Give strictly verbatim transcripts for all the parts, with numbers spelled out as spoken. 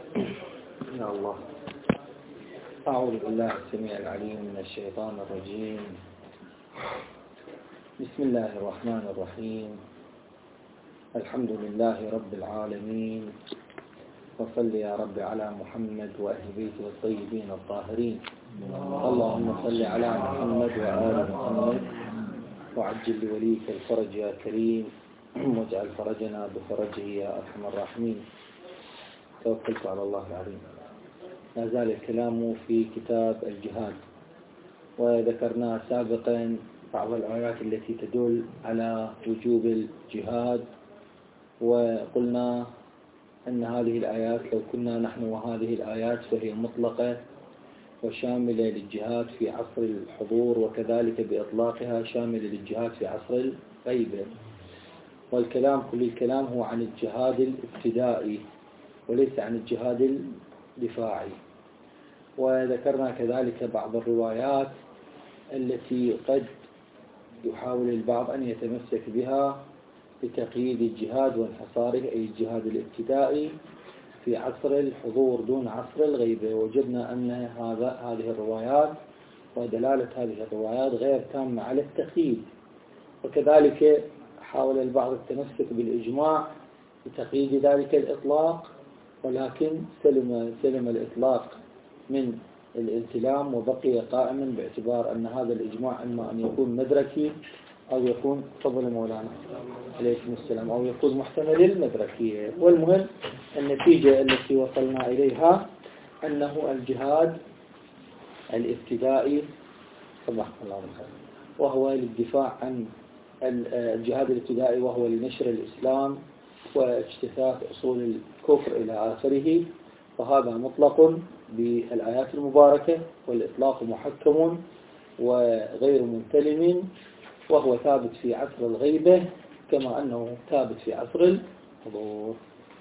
يا الله. أعوذ بالله السميع العليم من الشيطان الرجيم. بسم الله الرحمن الرحيم. الحمد لله رب العالمين، وصل يا رب على محمد وأهل بيته الطيبين الطاهرين. اللهم صل على محمد وآل محمد، وعجل لوليك الفرج يا كريم، واجعل فرجنا بفرجه يا أرحم الراحمين. توكلت على الله العظيم. ما زال الكلام في كتاب الجهاد، وذكرنا سابقا بعض الآيات التي تدل على وجوب الجهاد، وقلنا أن هذه الآيات لو كنا نحن وهذه الآيات فهي مطلقة وشاملة للجهاد في عصر الحضور، وكذلك بإطلاقها شاملة للجهاد في عصر الغيبة. والكلام كل الكلام هو عن الجهاد الابتدائي وليس عن الجهاد الدفاعي. وذكرنا كذلك بعض الروايات التي قد يحاول البعض أن يتمسك بها لتقييد الجهاد وانحصاره، أي الجهاد الابتدائي في عصر الحضور دون عصر الغيبة. وجدنا أن هذا هذه الروايات ودلالة هذه الروايات غير تامة على التقييد، وكذلك حاول البعض التمسك بالإجماع لتقييد ذلك الإطلاق، ولكن سلم سلم الإطلاق من الالتزام وبقي قائما باعتبار أن هذا الإجماع إما أن يكون مدركي أو يكون فضل مولانا عليكم السلام أو يكون محتمل المدركية. والمهم النتيجة التي وصلنا إليها أنه الجهاد الابتدائي صباح الله بالخير وهو للدفاع عن الجهاد الابتدائي، وهو لنشر الإسلام واجتثاث أصول الكفر إلى آخره، فهذا مطلق بالآيات المباركة، والإطلاق محكم وغير منتلم، وهو ثابت في عصر الغيبة كما أنه ثابت في عصر الحضور.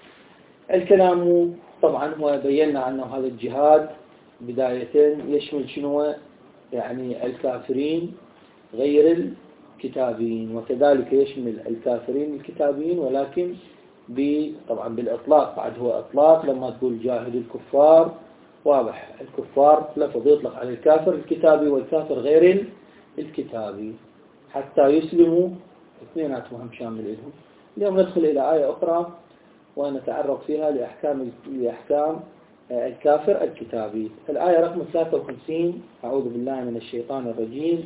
الكلام طبعا هو بينا أنه هذا الجهاد بداية يشمل شنو؟ يعني الكافرين غير الكتابين، وكذلك يشمل الكافرين الكتابين، ولكن طبعا بالإطلاق. بعد هو إطلاق لما تقول جاهد الكفار، واضح الكفار لفظ يطلق على الكافر الكتابي والكافر غير الكتابي حتى يسلموا، اثنيناتهم هم شامل لهم. اليوم ندخل إلى آية أخرى ونتعرض فيها لأحكام لأحكام الكافر الكتابي. الآية رقم ثلاثة وخمسين. أعوذ بالله من الشيطان الرجيم.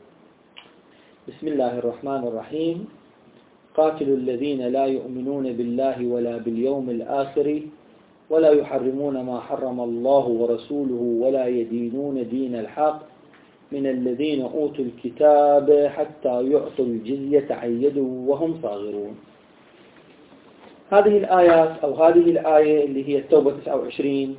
بسم الله الرحمن الرحيم. قاتلوا الذين لا يؤمنون بالله ولا باليوم الآخر ولا يحرمون ما حرم الله ورسوله ولا يدينون دين الحق من الذين أوتوا الكتاب حتى يعطوا الجزية عن يد وهم صاغرون. هذه الآيات أو هذه الآية اللي هي التوبة تسعة وعشرين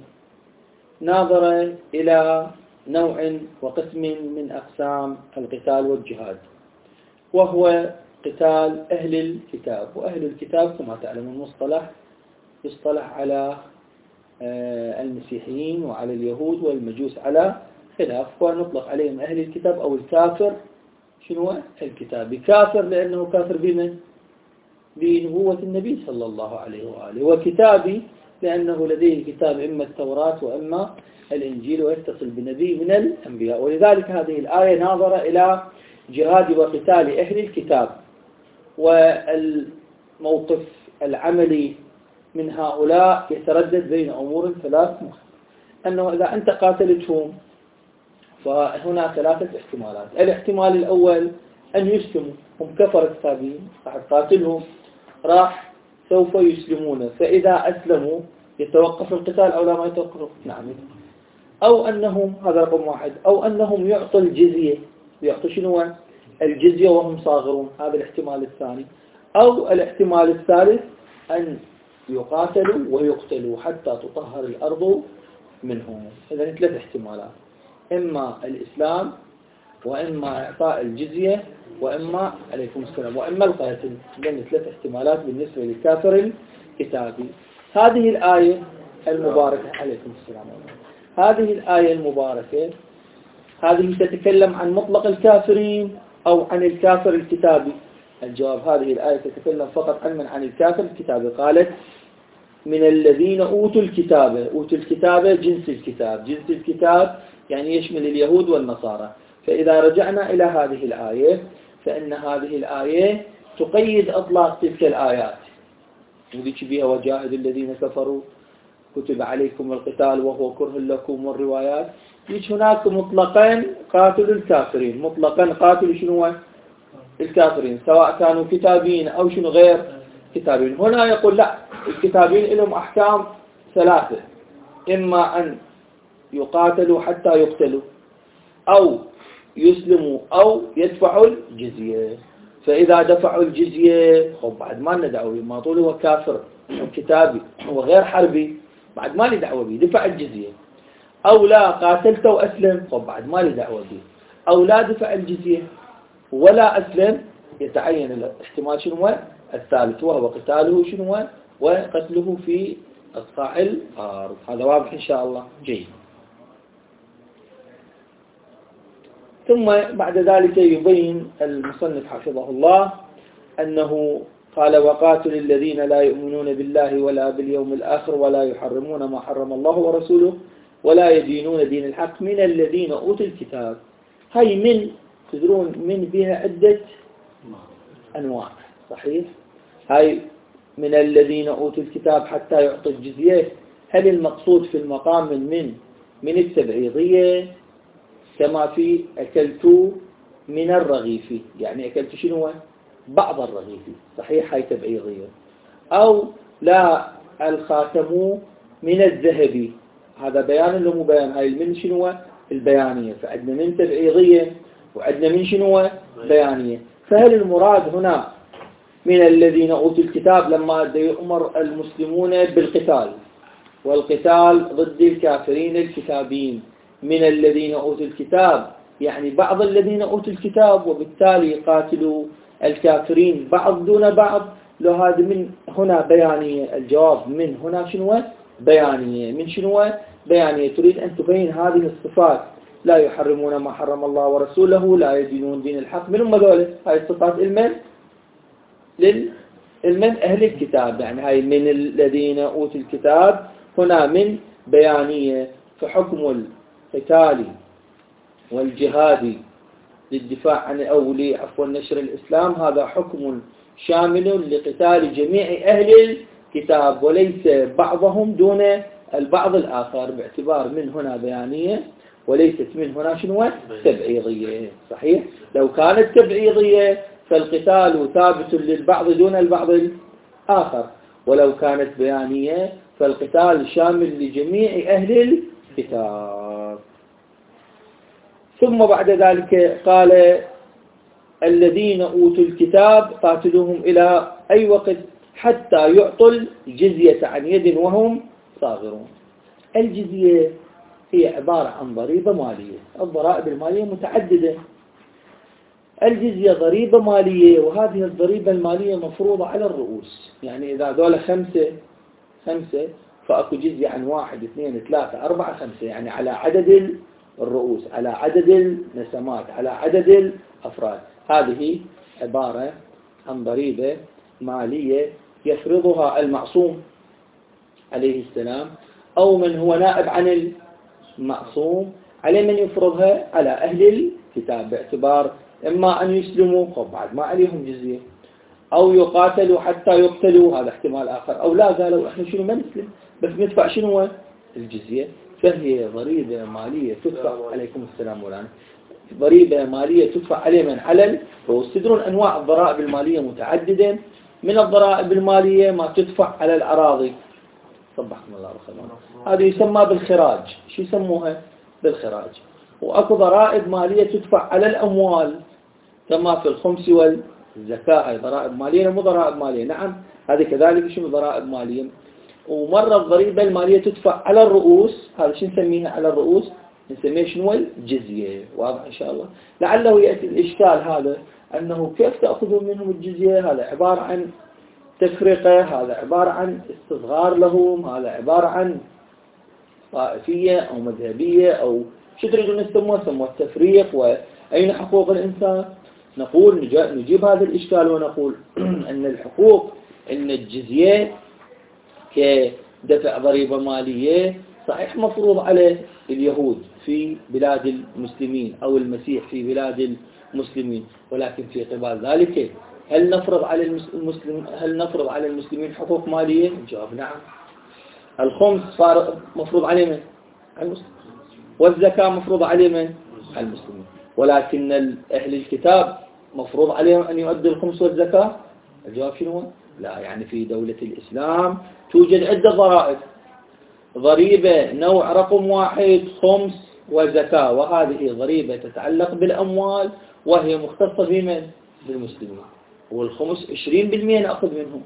ناظرة إلى نوع وقسم من أقسام القتال والجهاد، وهو قتال أهل الكتاب. وأهل الكتاب كما تعلمون مصطلح يصطلح على المسيحيين وعلى اليهود والمجوس على خلاف، ونطلق عليهم أهل الكتاب أو الكافر. شنو الكتابي؟ كافر لأنه كافر بمن؟ بنبوة النبي صلى الله عليه وآله، وكتابي لأنه لديه كتاب إما التوراة وإما الإنجيل ويتصل بنبي من الأنبياء. ولذلك هذه الآية ناظرة إلى جهاد وقتال أهل الكتاب، والموقف العملي من هؤلاء يتردد بين أمور ثلاث مختلفة. أنه إذا أنت قاتلتهم فهنا ثلاثة احتمالات. الاحتمال الأول أن يسلموا، هم كفر كتابين، راح تقاتلهم راح سوف يسلمون، فإذا أسلموا يتوقف القتال أو لا ما يتوقف؟ نعم. أو أنهم، هذا رقم واحد، أو أنهم يعطوا الجزية، يعطوا شنو؟ الجزية وهم صاغرون، هذا الاحتمال الثاني. أو الاحتمال الثالث أن يقاتلوا ويقتلوا حتى تطهر الأرض منهم. إذا ثلاث احتمالات، إما الإسلام وإما إعطاء الجزية وإما عليكم السلام وإما القتل. لأن ثلاث احتمالات بالنسبة للكافر الكتابي. هذه الآية المباركة عليكم السلام هذه الآية المباركة هذه تتكلم عن مطلق الكافرين أو عن الكافر الكتابي؟ الجواب هذه الآية تتكلم فقط عن من عن الكافر الكتابي. قالت من الذين أوتوا الكتاب. أوتوا الكتاب جنس الكتاب، جنس الكتاب يعني يشمل اليهود والنصارى. فإذا رجعنا إلى هذه الآية فإن هذه الآية تقيد إطلاق تلك الآيات، وذيك بها وجاهد الذين كفروا كتب عليكم القتال وهو كره لكم والروايات. يجي هناك مطلقا قاتل الكافرين، مطلقا قاتل شنو الكافرين سواء كانوا كتابين أو شنو غير كتابين. هنا يقول لا، الكتابين لهم أحكام ثلاثة، إما أن يقاتلوا حتى يقتلوا أو يسلموا أو يدفعوا الجزية. فإذا دفعوا الجزية خب بعد ما لنا دعوة، ما طول هو كافر كتابي وغير حربي بعد ما لي دعوة به، دفع الجزية. أو لا قاتلت وأسلم خب بعد ما لي دعوة به. أو لا دفع الجزية ولا أسلم، يتعين الاحتمال شنو الثالث وهو قتاله شنو وقتله في أقطاع الأرض. هذا واضح إن شاء الله. جيد. ثم بعد ذلك يبين المصنف حفظه الله أنه قال وقاتل الذين لا يؤمنون بالله ولا باليوم الآخر ولا يحرمون ما حرم الله ورسوله ولا يدينون دين الحق من الذين أوتوا الكتاب. هاي من تدرون من بها عدة أنواع، صحيح؟ هاي من الذين أوتوا الكتاب حتى يعطوا الجزية. هل المقصود في المقام من من من التبعيضية كما في أكلت من الرغيف، يعني أكلت شنو بعض الرغيف، صحيح هاي تبعيضية. أو لا الخاتم من الذهب، هذا بيان ولا مو بيان؟ هاي من شنو البيانية. فعندنا من تبعيضية وعندنا من شنو بيانية. فهل المراد هنا من الذين أوتوا الكتاب لما يؤمر المسلمون بالقتال والقتال ضد الكافرين الكتابين من الذين أوتوا الكتاب يعني بعض الذين أوتوا الكتاب وبالتالي قاتلوا الكافرين بعض دون بعض؟ لو هذا من هنا بيانية. الجواب من هنا شنو بيانية. من شنو بيانية؟ تريد أن تبين هذه الصفات، لا يحرمون ما حرم الله ورسوله لا يدينون دين الحق. من هم ذولا؟ هاي الصفات المن للمن أهل الكتاب، يعني هاي من الذين أوتوا الكتاب هنا من بيانية. فحكم القتال والجهاد للدفاع عن أو عفوا نشر الإسلام هذا حكم شامل لقتال جميع أهل الكتاب وليس بعضهم دون البعض الآخر، باعتبار من هنا بيانية وليست من هنا شنو تبعيضية. صحيح؟ لو كانت تبعيضية فالقتال ثابت للبعض دون البعض الآخر، ولو كانت بيانية فالقتال شامل لجميع أهل الكتاب. ثم بعد ذلك قال الذين أوتوا الكتاب قاتلوهم إلى أي وقت حتى يعطوا الجزية عن يد وهم صاغرون. الجزية هي عبارة عن ضريبة مالية. الضرائب المالية متعددة. الجزية ضريبة مالية، وهذه الضريبة المالية مفروضة على الرؤوس. يعني إذا دولة خمسة خمسة فأكو جزية عن واحد اثنين ثلاثة أربعة خمسة، يعني على عدد الرؤوس، على عدد النسمات، على عدد الأفراد. هذه عبارة عن ضريبة مالية يفرضها المعصوم عليه السلام أو من هو نائب عن المعصوم. عليه من يفرضها؟ على أهل الكتاب، باعتبار إما أن يسلموا بعد ما عليهم جزية أو يقاتلوا حتى يقتلوا، هذا احتمال آخر. أو لا قالوا إحنا شنو ما نسلم بس ندفع شنو الجزية. فهي ضريبة مالية تدفع عليكم السلام مولانا، ضريبة مالية تدفع عليه من على الرؤوس. تدرون أنواع الضرائب المالية متعددة. من الضرائب المالية ما تدفع على الأراضي، صبحكم الله بالخير، هذا يسمى بالخراج. شو يسموها؟ بالخراج. وأكو ضرائب مالية تدفع على الأموال كما في الخمس والزكاة، هي ضرائب مالية مو ضرائب مالية. نعم هذه كذلك شنو ضرائب مالية. ومرة الضريبة المالية تدفع على الرؤوس، هذا شو نسميها على الرؤوس؟ نسميه شنو الجزية. واضح إن شاء الله. لعله يأتي الإشكال هذا أنه كيف تأخذون منهم الجزية؟ هذا عبارة عن تفرقة، هذا عبارة عن استصغار لهم، هذا عبارة عن طائفية أو مذهبية أو شو تريدون نسموه؟ سموه التفريق. وأين حقوق الإنسان؟ نقول نجيب هذا الإشكال ونقول أن الحقوق، أن الجزية كدفع ضريبة مالية، صحيح مفروض على اليهود في بلاد المسلمين أو المسيح في بلاد المسلمين، ولكن في قبال ذلك هل نفرض على المسلم هل نفرض على المسلمين حقوق مالية؟ الجواب نعم. الخمس صار مفروض عليه من؟ على المسلمين. والزكاة مفروض عليه من؟ على المسلمين. ولكن أهل الكتاب مفروض عليهم أن يؤدوا الخمس والزكاة؟ الجواب شنو؟ لا. يعني في دولة الإسلام توجد عدة ضرائب، ضريبة نوع رقم واحد خمس وزكاة، وهذه ضريبة تتعلق بالأموال وهي مختصة بمن؟ بالمسلمين. والخمس عشرين بالمئة نأخذ منهم،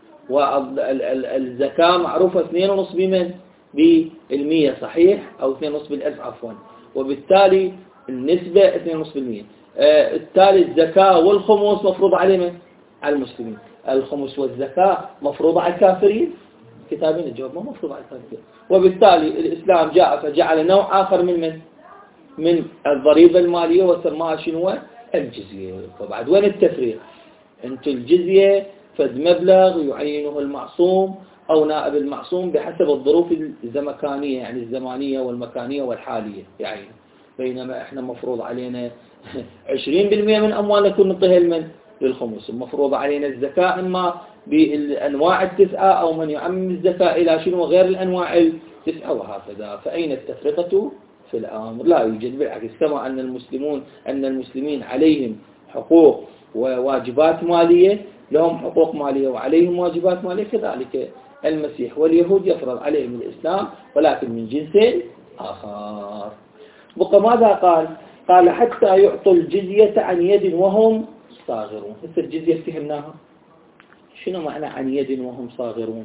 والزكاة معروفة اثنين ونصف بمن؟ بالمية، صحيح؟ أو اثنين ونصف بالألف عفوا، وبالتالي النسبة اثنين ونصف بالمية. آه التالي الزكاة والخمس مفروض على من؟ على المسلمين. الخمس والزكاة مفروضة على الكافرين؟ كتابين الجواب ما مفروض على الكافرين. وبالتالي الإسلام جاء فجعل نوع آخر من من؟ من الضريبة المالية وسماها شنو؟ الجزية. فبعد وين التفريق؟ انت الجزية فد مبلغ يعينه المعصوم أو نائب المعصوم بحسب الظروف الزمكانية، يعني الزمانية والمكانية والحالية يعني، بينما احنا مفروض علينا عشرين بالمئة من أموالنا نكون نعطيها لمن؟ للخمس. المفروض علينا الزكاة إما بالأنواع التسعة أو من يعمم الزكاة إلى شنو غير الأنواع التسعة وهكذا. فأين التفرقة في الأمر؟ لا يوجد، بالعكس، كما أن المسلمون أن المسلمين عليهم حقوق وواجبات مالية، لهم حقوق مالية وعليهم واجبات مالية، كذلك المسيح واليهود يفرض عليهم الإسلام ولكن من جنس آخر. بقى ماذا قال؟ قال حتى يعطوا الجزية عن يد وهم صاغرون. هسه الجزية فهمناها، شنو معنى عن يد وهم صاغرون؟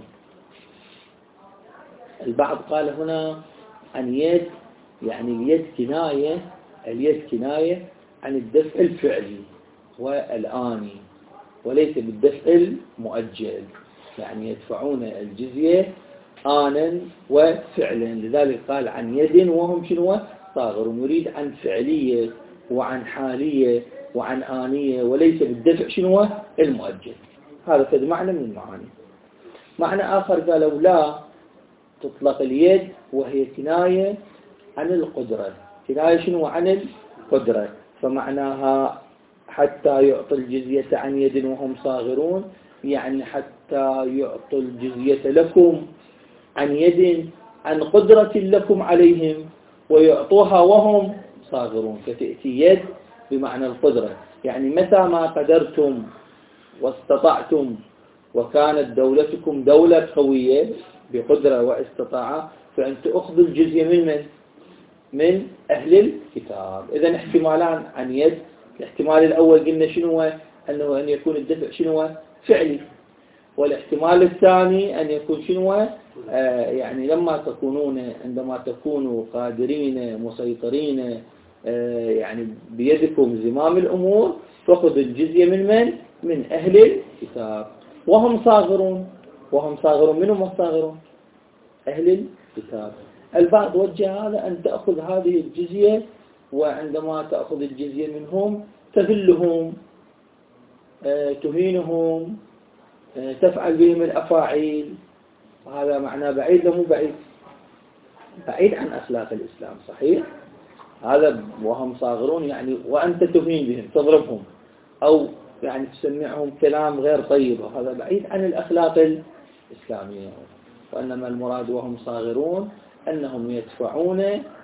البعض قال هنا عن يد يعني اليد كناية، اليد كناية عن الدفع الفعلي والآني وليس بالدفع المؤجل، يعني يدفعون الجزية آنا وفعلا، لذلك قال عن يد وهم شنو؟ صاغرون. يريد عن فعلية وعن حالية وعن آنية وليس بالدفع شنو؟ المؤجل. هذا كذا معنى من المعاني. معنى آخر قالوا لا، تطلق اليد وهي كناية عن القدرة. كناية شنو؟ عن القدرة. فمعناها حتى يعطي الجزية عن يد وهم صاغرون، يعني حتى يعطوا الجزية لكم عن يد، عن قدرة لكم عليهم، ويعطوها وهم صاغرون. فتأتي يد بمعنى القدرة، يعني متى ما قدرتم واستطعتم وكانت دولتكم دولة قوية بقدرة واستطاعة، فأنت أخذ الجزية من من؟ من أهل الكتاب. إذن احتمالان عن يد. الاحتمال الأول قلنا شنو؟ أنه أن يكون الدفع شنو؟ فعلي. والاحتمال الثاني أن يكون شنو؟ آه يعني لما تكونون عندما تكونوا قادرين مسيطرين آه يعني بيدكم زمام الأمور، فخذ الجزية من من؟ من أهل الكتاب. وهم صاغرون. وهم صاغرون، منهم الصاغرون؟ أهل الكتاب. البعض وجه هذا أن تأخذ هذه الجزية، وعندما تأخذ الجزية منهم تذلهم، آه تهينهم، آه تفعل بهم الأفاعيل. وهذا معناه بعيد لمو بعيد، بعيد عن أخلاق الإسلام، صحيح؟ هذا وهم صاغرون يعني وأنت تهين بهم، تضربهم أو يعني تسمعهم كلام غير طيب، وهذا بعيد عن الأخلاق الإسلامية. وإنما المراد وهم صاغرون أنهم يدفعون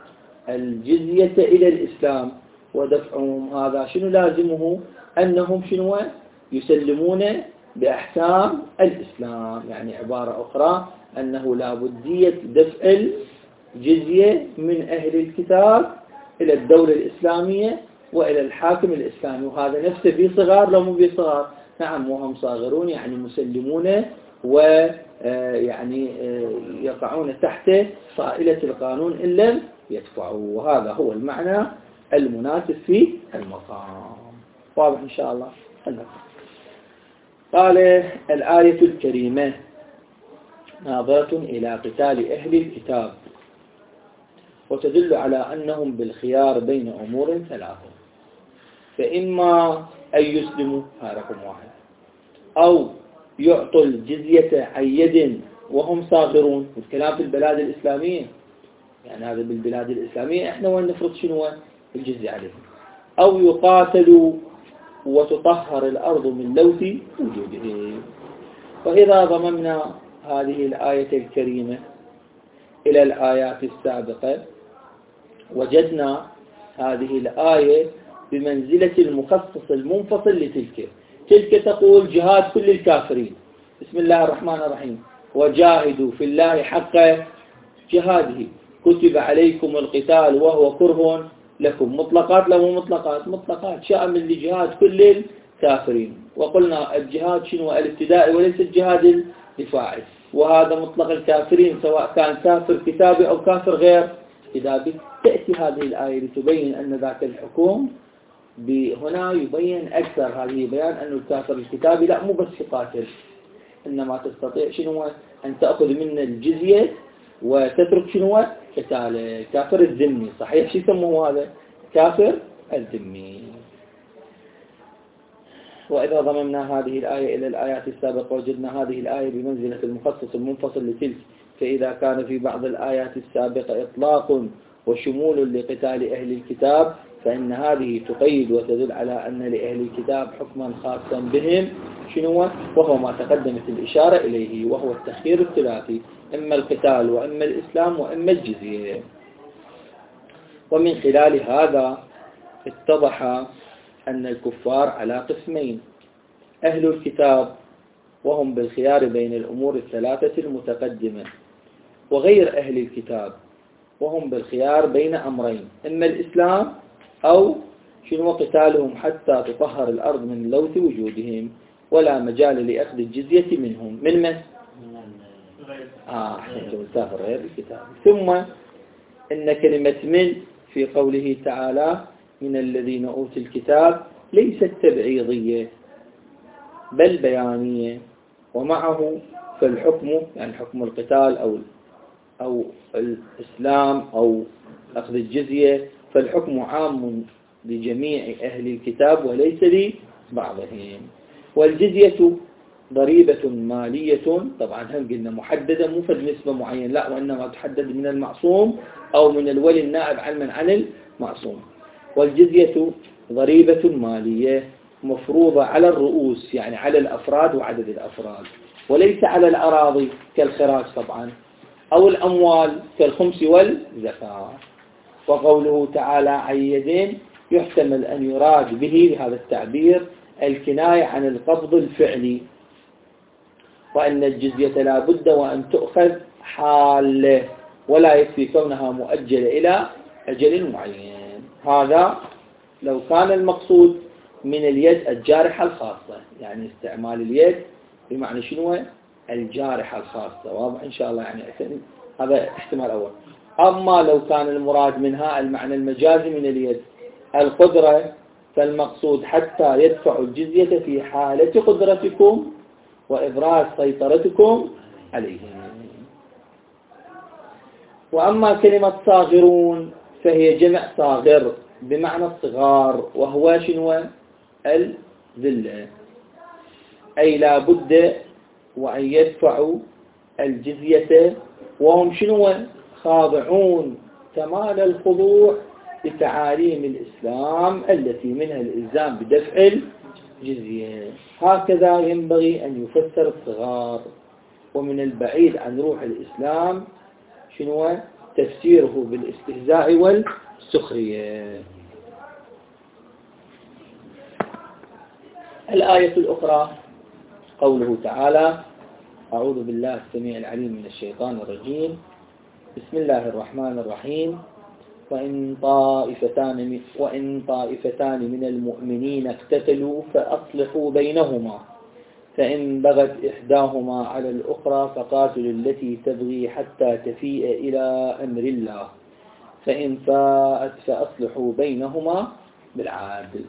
الجزية إلى الإسلام، ودفعهم هذا شنو لازمه؟ أنهم شنو؟ يسلمون بأحكام الإسلام. يعني عبارة أخرى أنه لا بدية دفع الجزية من أهل الكتاب إلى الدولة الإسلامية وإلى الحاكم الإسلامي. وهذا نفسه في صغار لو مو بصغار. نعم وهم صاغرون يعني مسلمون ويعني يقعون تحت صائلة القانون إن لم يدفعوا. وهذا هو المعنى المناسب في المقام. واضح إن شاء الله. قال الآية الكريمة ناظرة إلى قتال أهل الكتاب، وتدل على أنهم بالخيار بين أمور ثلاثة: فإما أن يسلموا، هذا رقم واحد، أو يعطوا الجزية عن يد وهم صاغرون، والكلام في البلاد الإسلامية، يعني هذا بالبلاد الإسلامية إحنا وين نفرض شنو الجزية عليهم. أو يقاتلوا وتطهر الأرض من لوث وجودهم. وإذا ضممنا هذه الآية الكريمة إلى الآيات السابقة وجدنا هذه الآية بمنزلة المخصص المنفصل لتلك. تلك تقول جهاد كل الكافرين، بسم الله الرحمن الرحيم، وجاهدوا في الله حق جهاده، كتب عليكم القتال وهو كره لكم، مطلقات له مطلقات مطلقات شامل لجهاد كل الكافرين. وقلنا الجهاد شنو؟ الابتدائي وليس الجهاد الدفاعي، وهذا مطلق الكافرين سواء كان كافر كتابي أو كافر غير كتابي. تأتي هذه الآية لتبين أن ذاك الحكم هنا يبين أكثر، هذه بيان أن الكافر الكتابي لا مو بس يقاتل، إنما تستطيع شنو أن تأخذ منه الجزية وتترك شنو قتاله. كافر الذمي صحيح شو يسموه هذا؟ كافر الذمي. وإذا ضممنا هذه الآية إلى الآيات السابقة وجدنا هذه الآية بمنزلة المخصص المنفصل لتلك، فإذا كان في بعض الآيات السابقة إطلاق وشمول لقتال أهل الكتاب، فإن هذه تقيد وتدل على أن لأهل الكتاب حكما خاصا بهم شنو؟ وهو ما تقدمت الإشارة إليه، وهو التخيير الثلاثي، إما القتال وإما الإسلام وإما الجزية. ومن خلال هذا اتضح أن الكفار على قسمين: أهل الكتاب وهم بالخيار بين الأمور الثلاثة المتقدمة، وغير أهل الكتاب وهم بالخيار بين أمرين: إما الإسلام أو شنو قتالهم حتى تطهر الأرض من لوث وجودهم، ولا مجال لأخذ الجزية منهم. من من؟ آه أحسنتم، الكافر غير الكتاب. ثم إن كلمة من في قوله تعالى من الذين أوتوا الكتاب ليست تبعيضية بل بيانية، ومعه فالحكم يعني حكم القتال أو أو الإسلام أو أخذ الجزية، فالحكم عام لجميع أهل الكتاب وليس لبعضهم. والجزية ضريبة مالية، طبعا هم قلنا محددة مو في نسبة معينة لا، وإنما تحدد من المعصوم أو من الولي النائب عن من عن المعصوم. والجزية ضريبة مالية مفروضة على الرؤوس يعني على الأفراد وعدد الأفراد، وليس على الأراضي كالخراج طبعا أو الأموال كالخمس والزكاة. وقوله تعالى عن يدين يحتمل أن يراد به بهذا التعبير الكناية عن القبض الفعلي، وأن الجزية لا بد وأن تؤخذ حالة ولا يكفي كونها مؤجلة إلى أجل معين. هذا لو كان المقصود من اليد الجارحة الخاصة، يعني استعمال اليد بمعنى شنو الجارحة الخاصة، واضح إن شاء الله، يعني هذا احتمال أول. أما لو كان المراد منها المعنى المجازي من اليد القدرة، فالمقصود حتى يدفعوا الجزية في حالة قدرتكم وإبراز سيطرتكم عليهم. وأما كلمة صاغرون فهي جمع صاغر بمعنى الصغار، وهو شنو الذلة، أي لا بد وأن يدفعوا الجزية وهم شنو خاضعون كمال الخضوع لتعاليم الإسلام التي منها الإلزام بدفع الجزية. هكذا ينبغي أن يفسر الصغار، ومن البعيد عن روح الإسلام شنو تفسيره بالاستهزاء والسخرية. الآية الأخرى قوله تعالى أعوذ بالله السميع العليم من الشيطان الرجيم، بسم الله الرحمن الرحيم، وإن طائفتان وإن طائفتان من المؤمنين اقتتلوا فأصلحوا بينهما، فإن بغت إحداهما على الأخرى فقاتلوا التي تبغي حتى تفيء إلى أمر الله، فإن فاءت فأصلحوا بينهما بالعدل.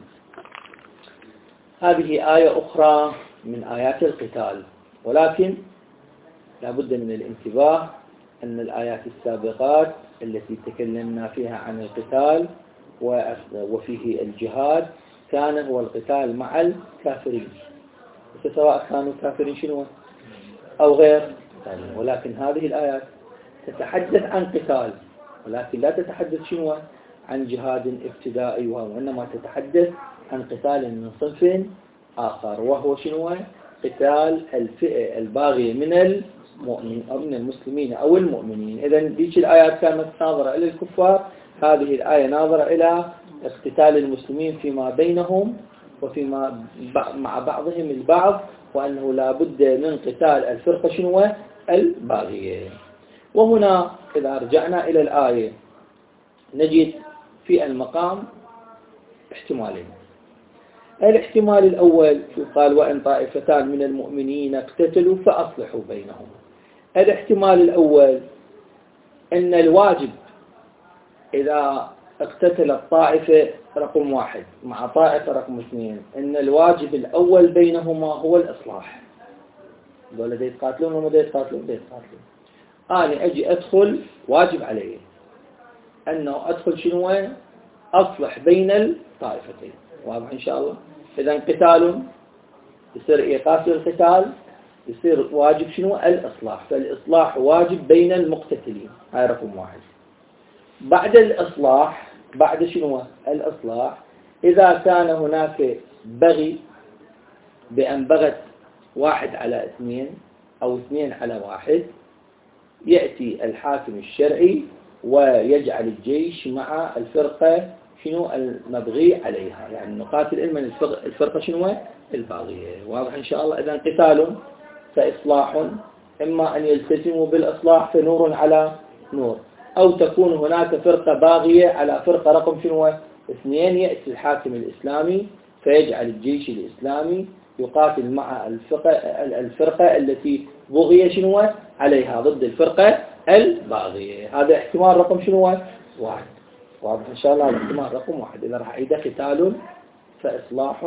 هذه آية أخرى من آيات القتال، ولكن لا بد من الانتباه أن الآيات السابقات التي تكلمنا فيها عن القتال وفيه الجهاد كان هو القتال مع الكافرين، سواء كانوا كافرين شنو أو غير قتالهم. ولكن هذه الآيات تتحدث عن قتال، ولكن لا تتحدث شنو عن جهاد ابتدائي، وإنما تتحدث عن قتال من صنف آخر، وهو شنو؟ قتال الفئة الباغية من المؤمن أو من المسلمين أو المؤمنين. إذن ديك الآيات كانت ناظرة إلى الكفار، هذه الآية ناظرة إلى اقتتال المسلمين فيما بينهم وفيما مع بعضهم البعض، وأنه لا بد من قتال الفرقة شنو؟ الباغية. وهنا إذا رجعنا إلى الآية نجد في المقام احتمالين. الاحتمال الأول قال وإن طائفتان من المؤمنين اقتتلوا فأصلحوا بينهم. الاحتمال الأول أن الواجب إذا اقتتل الطائفة رقم واحد مع طائفة رقم اثنين، أن الواجب الأول بينهما هو الإصلاح. دول دي يتقاتلون وما دي يتقاتلون؟ دي يتقاتلون. أنا أجي أدخل، واجب علي أنه أدخل شنو؟ أصلح بين الطائفتين. واضح إن شاء الله؟ إذا قتال يصير إيقاف القتال، يصير واجب شنو؟ الإصلاح. فالإصلاح واجب بين المقتتلين، هاي رقم واحد. بعد الإصلاح، بعد شنو الإصلاح؟ إذا كان هناك بغي بأن بغت واحد على اثنين أو اثنين على واحد، يأتي الحاكم الشرعي ويجعل الجيش مع الفرقة شنو المبغي عليها، يعني نقاتل إما الفرقة شنو الباغية. واضح إن شاء الله؟ إذا قتال فإصلاح، إما أن يلتزموا بالإصلاح فنور على نور، أو تكون هناك فرقة باغية على فرقة رقم شنو اثنين، يأتي الحاكم الإسلامي فيجعل الجيش الإسلامي يقاتل مع الفرقة, الفرقة التي بغي شنو عليها ضد الفرقة الباغية. هذا احتمال رقم شنو واحد. واضح إن شاء الله؟ الاحتمال رقم واحد. إذا راح إذا قتال فإصلاح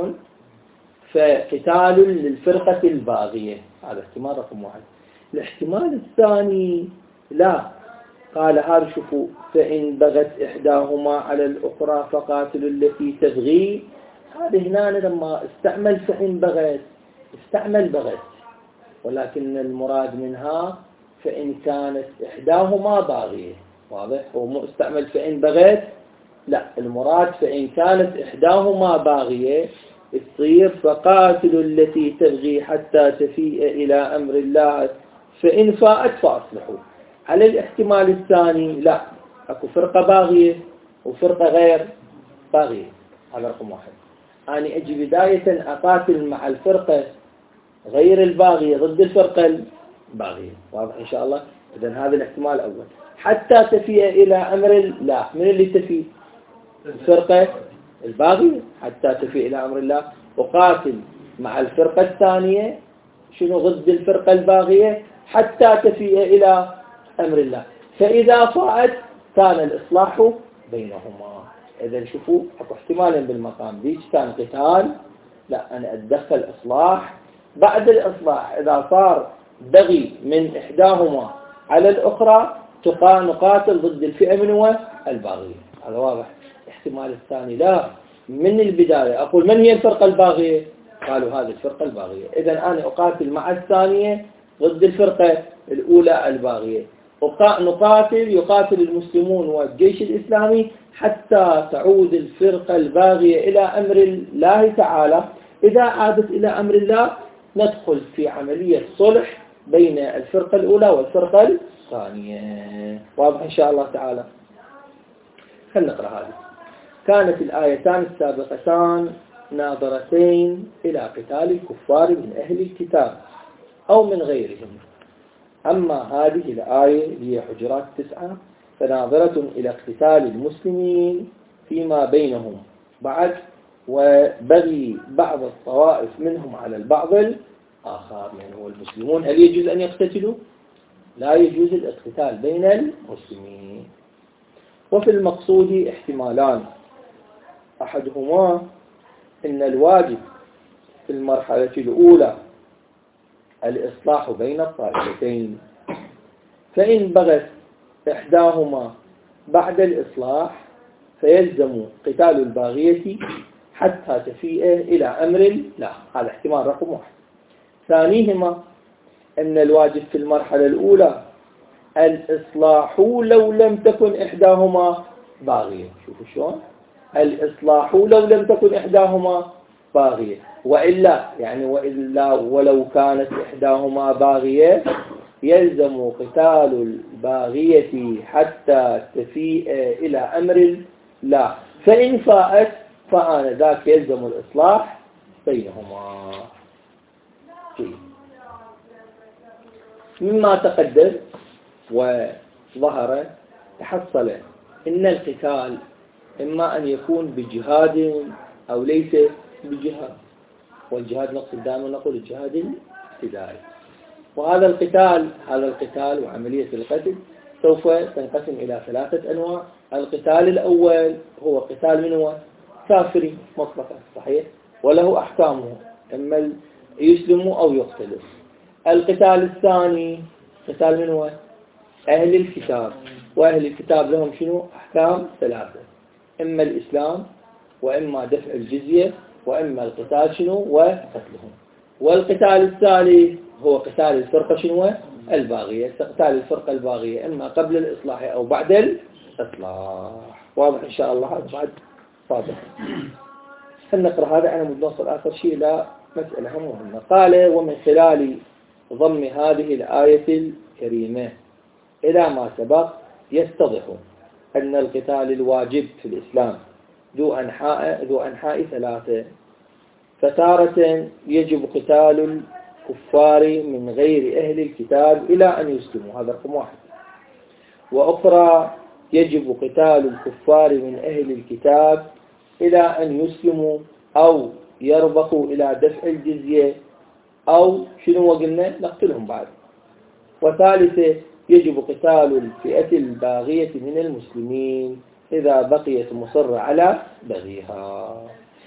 فقتال للفرقة الباغية، هذا احتمال رقم واحد. الاحتمال الثاني لا، قال هذا شوفوا فإن بغت إحداهما على الأخرى فقاتلوا التي تبغي. هذه هنا لما استعمل فإن بغت استعمل بغت، ولكن المراد منها فإن كانت إحداهما باغية. واضح؟ هو مو استعمل فإن بغت، لا، المراد فإن كانت إحداهما باغية تصير فقاتلوا التي تبغي حتى تفيء إلى أمر الله فإن فاءت فأصلحوا. على الاحتمال الثاني لا، أكو فرقة باغية وفرقة غير باغية، هذا رقم واحد. أنا أجي بداية أقاتل مع الفرقة غير الباغية ضد الفرقة الباغية. واضح إن شاء الله؟ إذن هذا الاحتمال الأول. حتى تفيء إلى أمر الله، من اللي تفيء؟ الفرقة الباغية. حتى تفيء إلى أمر الله، وقاتل مع الفرقة الثانية شنو ضد الفرقة الباغية حتى تفيء إلى أمر الله، فإذا فاءت كان الإصلاح بينهما. إذا شوفوا أكو احتمالا بالمقام ديش كان قتال، لا أنا أتدخل إصلاح. بعد الإصلاح إذا صار بغي من إحداهما على الأخرى نقاتل ضد الفئة من الباغية. هذا واضح. احتمال الثاني لا، من البداية أقول من هي الفرقة الباغية؟ قالوا هذه الفرقة الباغية، إذا أنا أقاتل مع الثانية ضد الفرقة الأولى الباغية. نقاتل، يقاتل المسلمون والجيش الإسلامي حتى تعود الفرقة الباغية إلى أمر الله تعالى. إذا عادت إلى أمر الله ندخل في عملية صلح بين الفرقة الأولى والفرقة الثانية. واضح إن شاء الله تعالى؟ خلنا نقرأ هذه. كانت الآيتان السابقتان ناظرتين إلى قتال الكفار من أهل الكتاب أو من غيرهم. أما هذه الآية هي حجرات تسعة فناظرة إلى اقتتال المسلمين فيما بينهم بعد وبغي بعض الطوائف منهم على البعض الآخر. يعني هو المسلمون هل يجوز أن يقتتلوا؟ لا يجوز الاقتتال بين المسلمين. وفي المقصود احتمالان، أحدهما أن الواجب في المرحلة الأولى الإصلاح بين الطائفتين، فإن بغت إحداهما بعد الإصلاح فيلزم قتال الباغية حتى تفيء إلى أمر الله. هذا احتمال رقم واحد. ثانيهما أن الواجب في المرحلة الأولى الإصلاح لو لم تكن إحداهما باغية. شوفوا شلون الإصلاح لو لم تكن إحداهما باغية، وإلا يعني وإلا ولو كانت إحداهما باغية يلزم قتال الباغية حتى تفيء إلى أمر الله، فإن فاءت فآنذاك يلزم الإصلاح بينهما. مما تقدم وظهر تحصل إن القتال إما أن يكون بجهاد أو ليس بجهاد، والجهاد نقصد دائما نقول الجهاد الابتدائي. وهذا القتال هذا القتال وعملية القتل سوف تنقسم إلى ثلاثة أنواع. القتال الأول هو قتال من هو كافر مطلقا صحيح، وله أحكامه، إما يسلم أو يقتل. القتال الثاني قتال من هو أهل الكتاب، وأهل الكتاب لهم شنو أحكام ثلاثة، إما الإسلام وإما دفع الجزية وإما القتال شنو وقتلهم. والقتال الثالث هو قتال الفرقة شنو الباغية، قتال الفرقة الباغية إما قبل الإصلاح أو بعد الإصلاح. واضح إن شاء الله هذا بعد واضح. فلنقرأ هذا. أنا بنوصل آخر شيء إلى مسألة مهمة. قال ومن خلال ضم هذه الآية الكريمة إلى ما سبق يتضح أن القتال الواجب في الإسلام ذو أنحاء ذو أنحاء ثلاثة. فتارة يجب قتال الكفار من غير أهل الكتاب إلى أن يسلموا، هذا رقم واحد. وأخرى يجب قتال الكفار من أهل الكتاب إلى أن يسلموا أو يربخوا إلى دفع الجزية أو شنو قلنا نقتلهم بعد. وثالثة يجب قتال الفئة الباغية من المسلمين إذا بقيت مصرة على بغيها.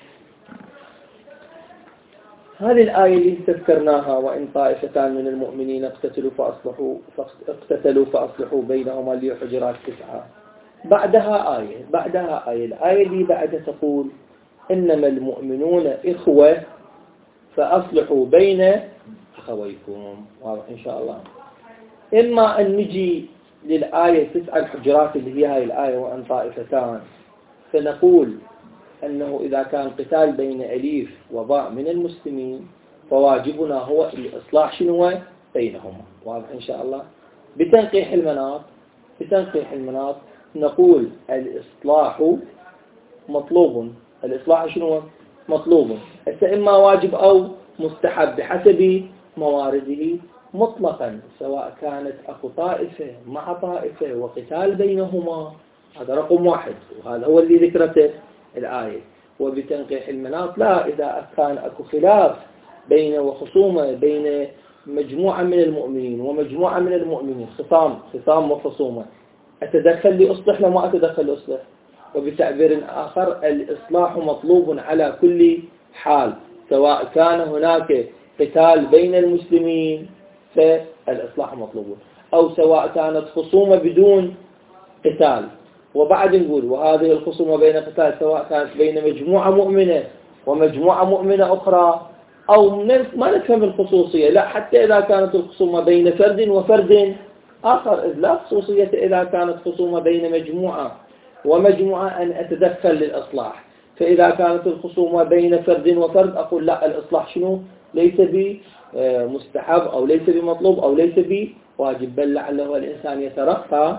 هذه الآية اللي تذكرناها وإن طائفتان من المؤمنين اقتتلوا فأصلحوا اقتتلوا فأصلحوا بينهما اللي حجرات تسعة. بعدها آية بعدها آية الآية اللي بعدها تقول إنما المؤمنون إخوة فأصلحوا بين أخويكم. واضح إن شاء الله. إما أن نجي للآية تسعة الحجرات اللي هي هاي الآية وأن طائفتان، فنقول أنه إذا كان قتال بين أليف وضاء من المسلمين فواجبنا هو الإصلاح شنو بينهما. واضح إن شاء الله. بتنقيح المناط بتنقيح المناط نقول الإصلاح مطلوب. الإصلاح شنو مطلوب، إما واجب أو مستحب بحسب موارده مطلقا، سواء كانت أكو طائفة مع طائفة وقتال بينهما. هذا رقم واحد وهذا هو اللي ذكرته الآية. وبتنقيح المناط لا، إذا كان أكو خلاف بين وخصومة بين مجموعة من المؤمنين ومجموعة من المؤمنين، خصام خصام وخصومة، أتدخل لأصلح لما أتدخل لأصلح. وبتعبير آخر الإصلاح مطلوب على كل حال، سواء كان هناك قتال بين المسلمين فالإصلاح مطلوب، أو سواء كانت خصومة بدون قتال. وبعد نقول وهذه الخصومة بين قتال سواء كانت بين مجموعة مؤمنة ومجموعة مؤمنة أخرى، أو ما نفهم الخصوصية، لا، حتى إذا كانت الخصومة بين فرد وفرد آخر، إذ لا خصوصية إذا كانت خصومة بين مجموعة ومجموعة أن أتدخل للإصلاح. فإذا كانت الخصومة بين فرد وفرد أقول لا، الإصلاح شنو ليس بمستحب أو ليس بمطلوب أو ليس بواجب، بل لعله الإنسان يترقى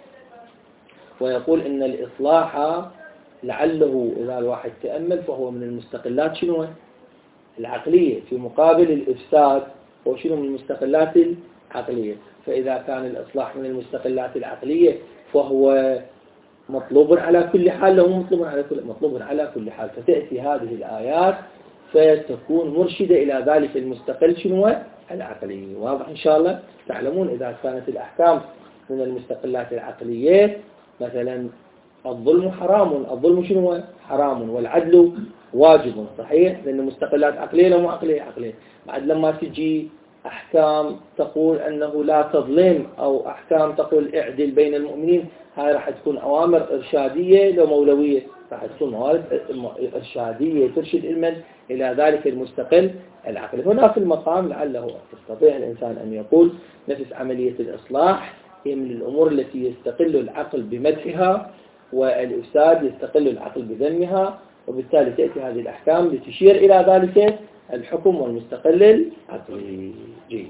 ويقول إن الإصلاح لعله إذا الواحد تأمل فهو من المستقلات شنو العقلية، في مقابل الإفساد هو شنو من المستقلات العقلية. فإذا كان الإصلاح من المستقلات العقلية فهو مطلوب على كل حال، له مطلوب على كل مطلوب على كل حال. فتأتي هذه الآيات فتكون مرشدة إلى ذلك المستقل شنو العقلي. واضح إن شاء الله. تعلمون إذا كانت الأحكام من المستقلات العقلية، مثلا الظلم حرام، الظلم شنو حرام، والعدل واجب صحيح، لأن مستقلات عقلية لو مو عقلية عقلية. بعد لما تجي أحكام تقول أنه لا تظلم أو أحكام تقول اعدل بين المؤمنين، هاي راح تكون أوامر إرشادية لو مولوية، راح تكون موارد إرشادية ترشد المن إلى ذلك المستقل العقل. هنا في المقام لعله يستطيع الإنسان أن يقول نفس عملية الإصلاح هي من الأمور التي يستقل العقل بمدحها والإفساد يستقل العقل بذمها، وبالتالي تأتي هذه الأحكام لتشير إلى ذلك الحكم والمستقل العقلي. جيد.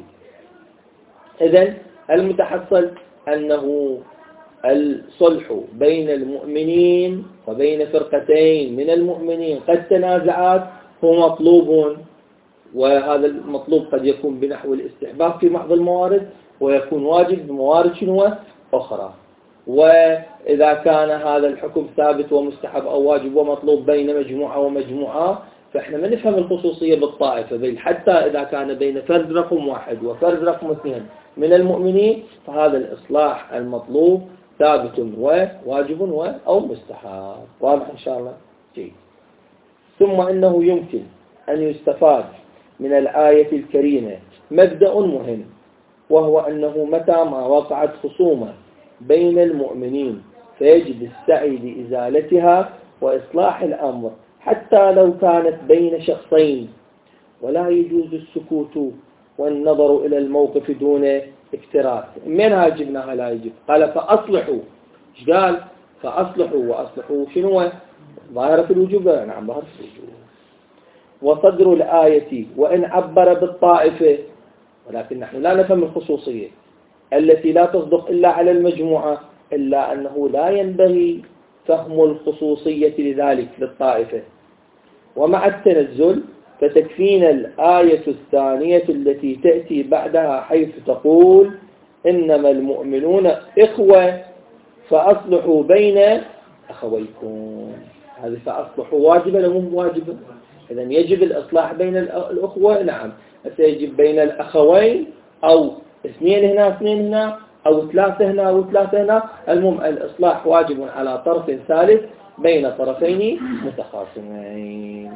إذن المتحصل أنه الصلح بين المؤمنين وبين فرقتين من المؤمنين قد تنازعات هو مطلوب، وهذا المطلوب قد يكون بنحو الاستحباب في بعض الموارد ويكون واجب بموارد شنو أخرى. وإذا كان هذا الحكم ثابت ومستحب أو واجب ومطلوب بين مجموعة ومجموعة فإحنا ما نفهم الخصوصية بالطائفة، بل حتى إذا كان بين فرد رقم واحد وفرد رقم اثنين من المؤمنين فهذا الإصلاح المطلوب ثابت وواجب و أو مستحب. واضح إن شاء الله؟ جيد. ثم إنه يمكن أن يستفاد من الآية الكريمة مبدأ مهم، وهو أنه متى ما وقعت خصومة بين المؤمنين فيجب السعي لإزالتها وإصلاح الأمر حتى لو كانت بين شخصين، ولا يجوز السكوت والنظر إلى الموقف دون اكتراث. من هاي جبناها لا يجب؟ قال فأصلحوا. ايش قال؟ فأصلحوا. وأصلحوا شنو؟ ظاهرة الوجوب؟ نعم ظاهرة الوجوب. وصدر الآية وإن عبر بالطائفة، ولكن نحن لا نفهم الخصوصية التي لا تصدق إلا على المجموعة، إلا أنه لا ينبغي فهم الخصوصية لذلك للطائفة. ومع التنزل فتكفينا الآية الثانية التي تأتي بعدها حيث تقول إنما المؤمنون إخوة فأصلحوا بين أخويكم. هذه فأصلحوا واجبة أو مو واجبة؟ إذن يجب الإصلاح بين الأخوة. نعم. سيجب بين الأخوين أو اثنين هنا اثنين هنا أو ثلاثة هنا أو ثلاثة هنا، المهم الإصلاح واجب على طرف ثالث بين طرفين متخاصمين.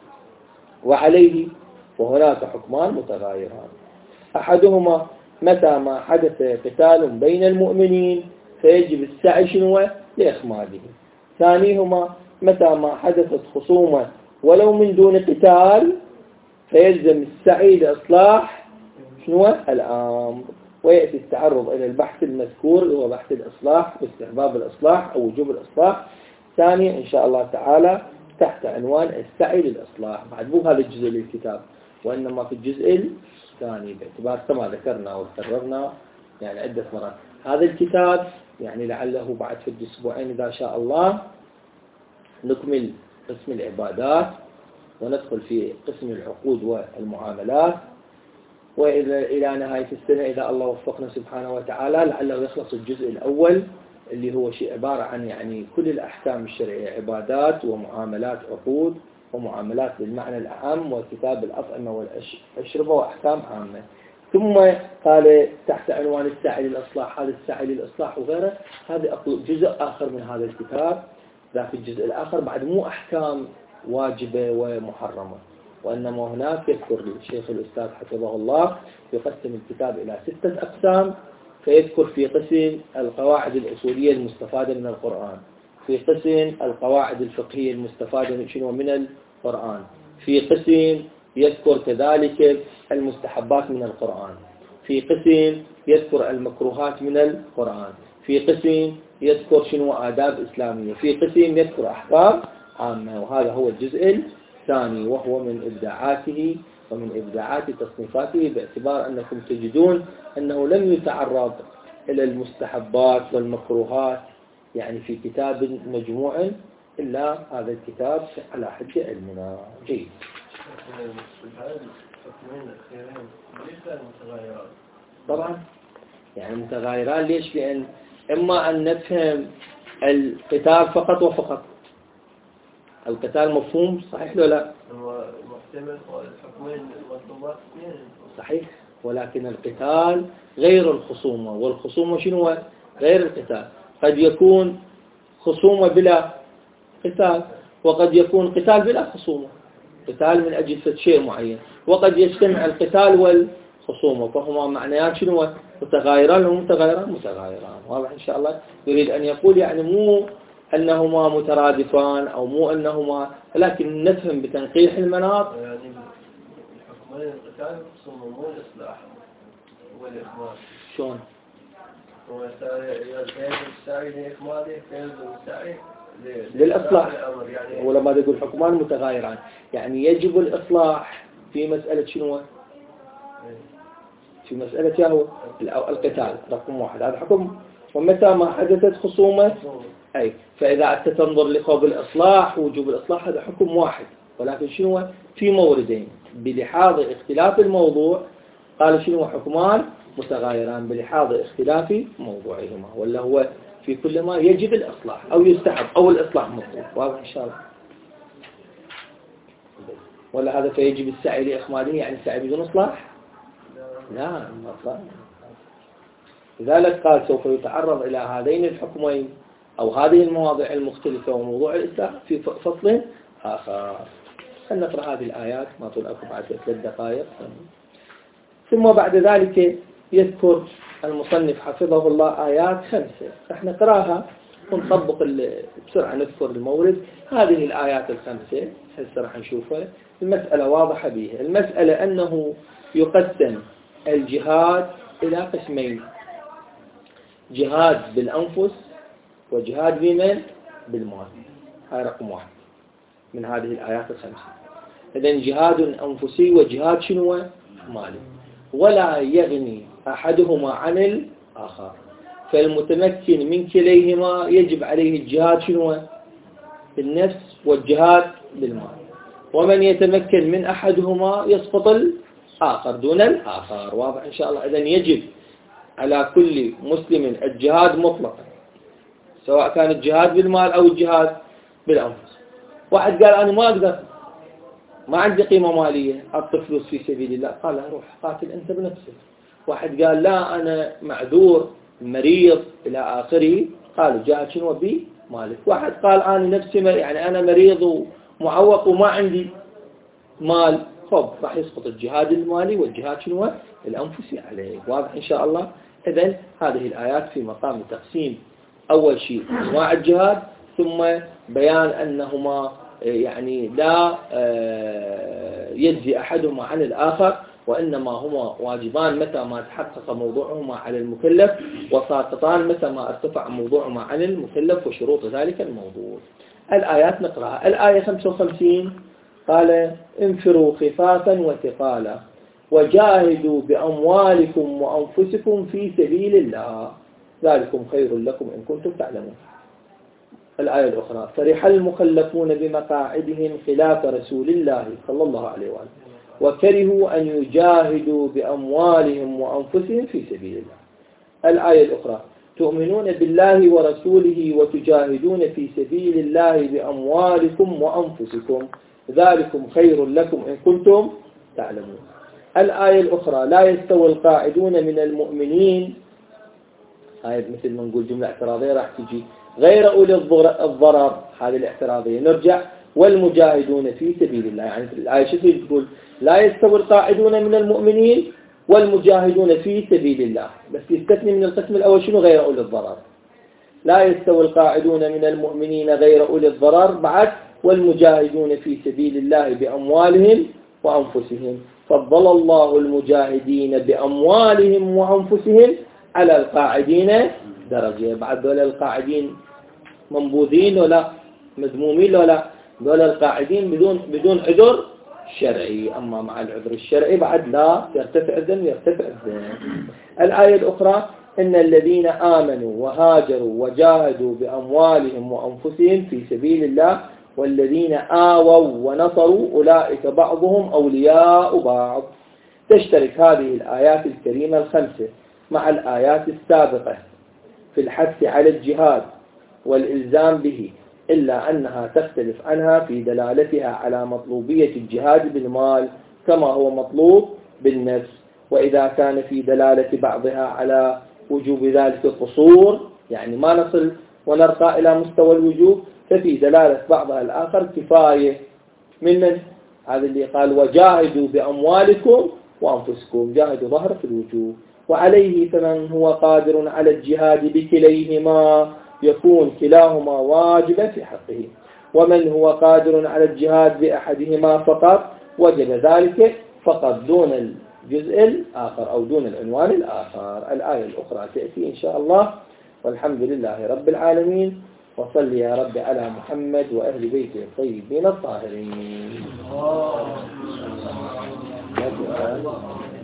وعليه وهناك حكمان متغايران، أحدهما متى ما حدث قتال بين المؤمنين فيجب السعي شنو لإخماده. ثانيهما متى ما حدثت خصومة ولو من دون قتال فيلزم السعي لإصلاح شنو الأمر. ويأتي التعرض إلى البحث المذكور هو بحث الإصلاح واستحباب الإصلاح أو وجوب الإصلاح ثانيا إن شاء الله تعالى تحت عنوان السعي للإصلاح. بعد مو هذا الجزء للكتاب وإنما في الجزء الثاني، باعتبار كما ذكرنا وكررنا يعني عدة مرات هذا الكتاب يعني لعله بعد في الأسبوعين إذا شاء الله نكمل قسم العبادات وندخل في قسم العقود والمعاملات، وإلى إلى نهاية السنة إذا الله وفقنا سبحانه وتعالى لعله يخلص الجزء الأول اللي هو شيء عبارة عن يعني كل الأحكام الشرعية، عبادات ومعاملات عقود ومعاملات بالمعنى الأعم وكتاب الأطعمة والأشربة وأحكام عامة. ثم قال تحت عنوان السعي للإصلاح، هذا السعي للإصلاح وغيره هذا جزء آخر من هذا الكتاب. ذاك الجزء الآخر بعد مو أحكام واجبة ومحرمة، وإنما هناك يذكر الشيخ الأستاذ حفظه الله يقسم الكتاب إلى ستة أقسام، فيذكر في قسم القواعد الأصولية المستفادة من القرآن، في قسم القواعد الفقهية المستفادة من شنو من القرآن، في قسم يذكر كذلك المستحبات من القرآن، في قسم يذكر المكروهات من القرآن، في قسم يذكر شنو آداب إسلامية، في قسم يذكر أحكام عامة. وهذا هو الجزء الثاني وهو من إبداعاته ومن إبداعات تصنيفاته، باعتبار أنكم تجدون أنه لم يتعرض إلى المستحبات والمكروهات يعني في كتاب مجموع إلا هذا الكتاب على حد علمنا. جيد. طبعا يعني متغايران ليش؟ لأن إما أن نفهم القتال فقط وفقط، القتال مفهوم صحيح ولا لا؟ هو محتمل الحكمين المطلوبات صحيح، ولكن القتال غير الخصومة، والخصومة شنو غير القتال. قد يكون خصومة بلا قتال، وقد يكون قتال بلا خصومة، قتال من أجل شيء معين، وقد يجتمع القتال خصومة، فهما معنيات شنو؟ متغايران لهم متغايران متغايران. واضح إن شاء الله. يريد أن يقول يعني مو أنهما مترادفان أو مو أنهما، لكن نفهم بتنقيح المناط. يعني الحكمين القتال خصومة مو الإصلاح والإخماد. شلون؟ هو السعي لإخماده كيف السعي للإصلاح. يعني ولما يقول حكمان متغايران يعني يجب الإصلاح في مسألة شنو؟ في مسألة يهو القتال رقم واحد، هذا حكم. ومتى ما حدثت خصومة أي فإذا أنت تنظر لقوب الإصلاح وجوب الإصلاح هذا حكم واحد، ولكن شنو في موردين بلحاظ اختلاف الموضوع. قال شنو حكمان متغايران بلحاظ اختلاف موضوعهما، ولا هو في كل ما يجب الإصلاح أو يستحب أو الإصلاح مطلوب. واضح إن شاء الله. ولا هذا فيجب السعي لإخماده يعني السعي بدون إصلاح؟ لا أصلا. لذلك قال سوف يتعرض إلى هذين الحكمين أو هذه المواضيع المختلفة وموضوع الإصلاح في فصل آخر. خلينا نقرأ هذه الآيات ما طول أكو بعد ثلاث دقائق. ثم بعد ذلك يذكر المصنف حفظه الله آيات خمسة راح نقراها ونطبق بسرعة نذكر المورد. هذه الآيات الخمسة هسه راح نشوفها. المسألة واضحة بها. المسألة أنه يقسم الجهاد إلى قسمين: جهاد بالأنفس وجهاد بمن؟ بالمال. هاي رقم واحد من هذه الآيات الخمسة. إذن جهاد أنفسي وجهاد شنو؟ مالي. ولا يغني أحدهما عن الآخر، فالمتمكن من كليهما يجب عليه الجهاد شنو؟ بالنفس والجهاد بالمال. ومن يتمكن من أحدهما يسقط الآخر دون الآخر. واضح إن شاء الله. إذن يجب على كل مسلم الجهاد مطلقا، سواء كان الجهاد بالمال أو الجهاد بالأنفس. واحد قال أنا ما أقدر، ما عندي قيمة مالية أعطي فلوس في سبيل الله، قال روح قاتل أنت بنفسك. واحد قال لا أنا معذور مريض إلى آخره، قال جاهد شنو بمالك. واحد قال أنا نفسي يعني أنا مريض ومعوق وما عندي مال، خب راح يسقط الجهاد المالي والجهاد شنو الأنفسي عليه. واضح إن شاء الله. إذن هذه الآيات في مقام تقسيم أول شيء أنواع الجهاد، ثم بيان أنهما يعني لا يجزي أحدهما عن الآخر، وإنما هما واجبان متى ما تحقق موضوعهما على المكلف، وساقطان متى ما ارتفع موضوعهما عن المكلف وشروط ذلك الموضوع. الآيات نقرأها. الآية خمسة وخمسين قال انفروا خفافا وثقالا وجاهدوا بأموالكم وأنفسكم في سبيل الله ذلكم خير لكم إن كنتم تعلمون. الآية الأخرى فرح المخلفون بمقاعدهم خلاف رسول الله صلى الله عليه وآله وكرهوا أن يجاهدوا بأموالهم وأنفسهم في سبيل الله. الآية الأخرى تؤمنون بالله ورسوله وتجاهدون في سبيل الله بأموالكم وأنفسكم ذلكم خير لكم إن كنتم تعلمون. الآية الأخرى لا يستوي القاعدون من المؤمنين، هاي مثل ما نقول جملة اعتراضية راح تجي غير أولي الضرر، هذه الاعتراضية نرجع والمجاهدون في سبيل الله. يعني الآية شو تقول؟ لا يستوي القاعدون من المؤمنين والمجاهدون في سبيل الله، بس يستثني من القسم الأول شنو؟ غير أولي الضرر. لا يستوي القاعدون من المؤمنين غير أولي الضرر، بعد والمجاهدون في سبيل الله بأموالهم وأنفسهم فضل الله المجاهدين بأموالهم وأنفسهم على القاعدين درجة. بعد دول القاعدين منبوذين ولا مذمومين ولا دول القاعدين بدون بدون عذر شرعي، أما مع العذر الشرعي بعد لا يرتفع الذنب يرتفع الذنب. الآية الأخرى إن الذين آمنوا وهاجروا وجاهدوا بأموالهم وأنفسهم في سبيل الله والذين آووا ونصروا أولئك بعضهم أولياء بعض. تشترك هذه الآيات الكريمة الخمسة مع الآيات السابقة في الحث على الجهاد والإلزام به، إلا أنها تختلف عنها في دلالتها على مطلوبية الجهاد بالمال كما هو مطلوب بالنفس. وإذا كان في دلالة بعضها على وجوب ذلك قصور، يعني ما نصل ونرقى إلى مستوى الوجوب، ففي دلالة بعضها الآخر كفاية. من من هذا اللي قال وجاهدوا بأموالكم وأنفسكم جاهدوا ظهر في الوجوه. وعليه فمن هو قادر على الجهاد بكليهما يكون كلاهما واجبا في حقه، ومن هو قادر على الجهاد بأحدهما فقط وجب ذلك فقط دون الجزء الآخر أو دون العنوان الآخر. الآية الأخرى تأتي إن شاء الله. والحمد لله رب العالمين، وصل يا رب على محمد وأهل بيته الطيبين الطاهرين.